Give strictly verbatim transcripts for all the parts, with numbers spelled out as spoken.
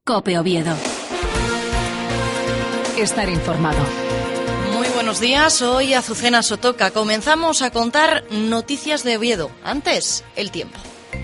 COPE Oviedo. Estar informado. Muy buenos días, soy Azucena Sotoca. Comenzamos a contar noticias de Oviedo. Antes, el tiempo.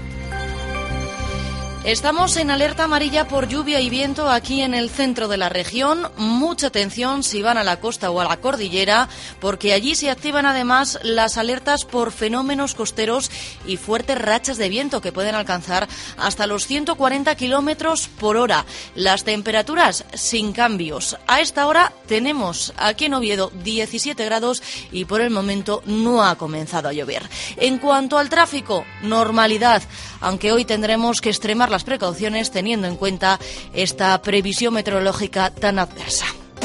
Estamos en alerta amarilla por lluvia y viento aquí en el centro de la región. Mucha atención si van a la costa o a la cordillera, porque allí se activan además las alertas por fenómenos costeros y fuertes rachas de viento que pueden alcanzar hasta los ciento cuarenta kilómetros por hora. Las temperaturas sin cambios. A esta hora tenemos aquí en Oviedo diecisiete grados y por el momento no ha comenzado a llover. En cuanto al tráfico, normalidad, aunque hoy tendremos que extremar las precauciones teniendo en cuenta esta previsión meteorológica tan adversa.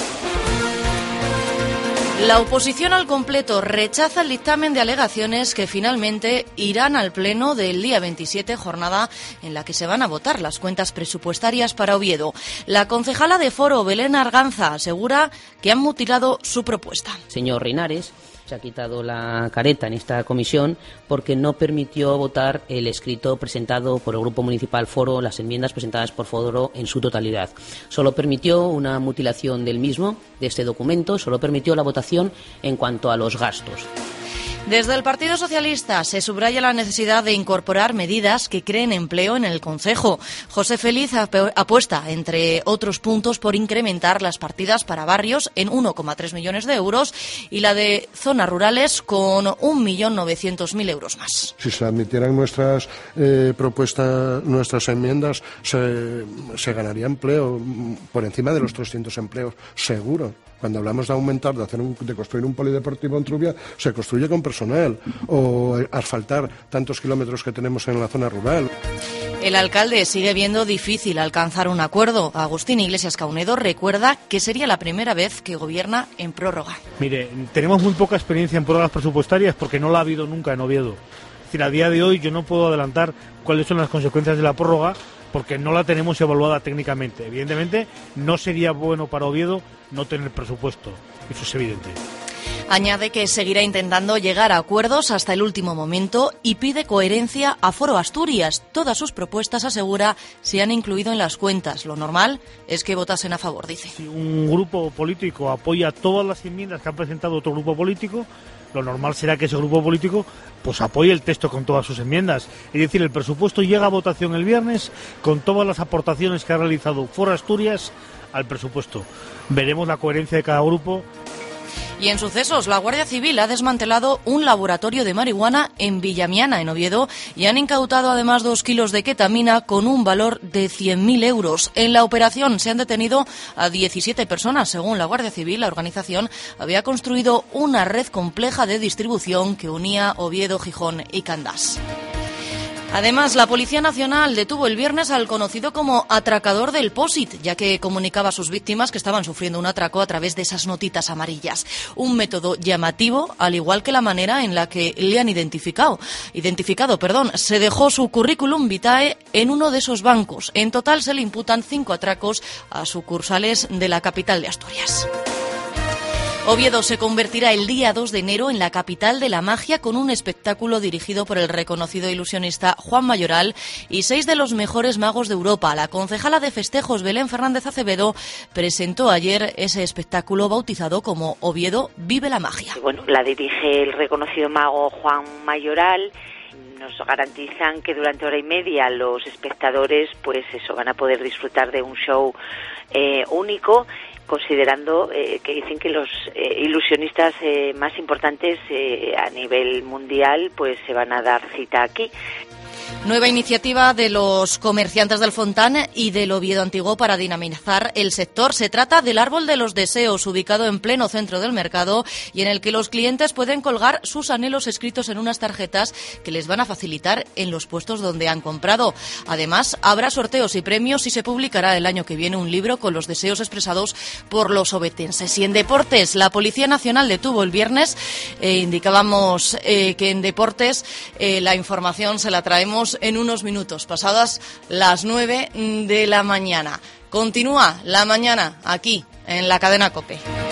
La oposición al completo rechaza el dictamen de alegaciones que finalmente irán al pleno del día veintisiete, jornada en la que se van a votar las cuentas presupuestarias para Oviedo. La concejala de Foro, Belén Arganza, asegura que han mutilado su propuesta. Señor Reinares se ha quitado la careta en esta comisión porque no permitió votar el escrito presentado por el Grupo Municipal Foro, las enmiendas presentadas por Foro en su totalidad. Solo permitió una mutilación del mismo, de este documento, solo permitió la votación en cuanto a los gastos. Desde el Partido Socialista se subraya la necesidad de incorporar medidas que creen empleo en el concejo. José Feliz apuesta, entre otros puntos, por incrementar las partidas para barrios en uno coma tres millones de euros y la de zonas rurales con un millón novecientos mil euros más. Si se admitieran nuestras eh, propuestas, nuestras enmiendas, se, se ganaría empleo por encima de los trescientos empleos, seguro. Cuando hablamos de aumentar, de hacer un, de construir un polideportivo en Trubia, se construye con personal, o asfaltar tantos kilómetros que tenemos en la zona rural. El alcalde sigue viendo difícil alcanzar un acuerdo. Agustín Iglesias Caunedo recuerda que sería la primera vez que gobierna en prórroga. Mire, tenemos muy poca experiencia en prórrogas presupuestarias porque no la ha habido nunca en Oviedo. Es decir, a día de hoy yo no puedo adelantar cuáles son las consecuencias de la prórroga porque no la tenemos evaluada técnicamente. Evidentemente, no sería bueno para Oviedo no tener presupuesto. Eso es evidente. Añade que seguirá intentando llegar a acuerdos hasta el último momento y pide coherencia a Foro Asturias. Todas sus propuestas, asegura, se han incluido en las cuentas. Lo normal es que votasen a favor, dice. Si un grupo político apoya todas las enmiendas que ha presentado otro grupo político, lo normal será que ese grupo político pues apoye el texto con todas sus enmiendas. Es decir, el presupuesto llega a votación el viernes con todas las aportaciones que ha realizado Foro Asturias al presupuesto. Veremos la coherencia de cada grupo. Y en sucesos, la Guardia Civil ha desmantelado un laboratorio de marihuana en Villamiana, en Oviedo, y han incautado además dos kilos de ketamina con un valor de cien mil euros. En la operación se han detenido a diecisiete personas. Según la Guardia Civil, la organización había construido una red compleja de distribución que unía Oviedo, Gijón y Candás. Además, la Policía Nacional detuvo el viernes al conocido como atracador del Posit, ya que comunicaba a sus víctimas que estaban sufriendo un atraco a través de esas notitas amarillas. Un método llamativo, al igual que la manera en la que le han identificado. Identificado, perdón, se dejó su currículum vitae en uno de esos bancos. En total se le imputan cinco atracos a sucursales de la capital de Asturias. Oviedo se convertirá el día dos de enero en la capital de la magia con un espectáculo dirigido por el reconocido ilusionista Juan Mayoral y seis de los mejores magos de Europa. La concejala de festejos Belén Fernández Acevedo presentó ayer ese espectáculo bautizado como Oviedo Vive la Magia. Bueno, la dirige el reconocido mago Juan Mayoral. Nos garantizan que durante hora y media los espectadores pues eso van a poder disfrutar de un show eh, único, considerando eh, que dicen que los eh, ilusionistas eh, más importantes eh, a nivel mundial pues se van a dar cita aquí. Nueva iniciativa de los comerciantes del Fontán y del Oviedo Antiguo para dinamizar el sector. Se trata del Árbol de los Deseos, ubicado en pleno centro del mercado y en el que los clientes pueden colgar sus anhelos escritos en unas tarjetas que les van a facilitar en los puestos donde han comprado. Además, habrá sorteos y premios y se publicará el año que viene un libro con los deseos expresados por los ovetenses. Y en deportes, la Policía Nacional detuvo el viernes, eh, indicábamos eh, que en deportes eh, la información se la traemos en unos minutos, pasadas las nueve de la mañana. Continúa la mañana aquí, en la cadena COPE.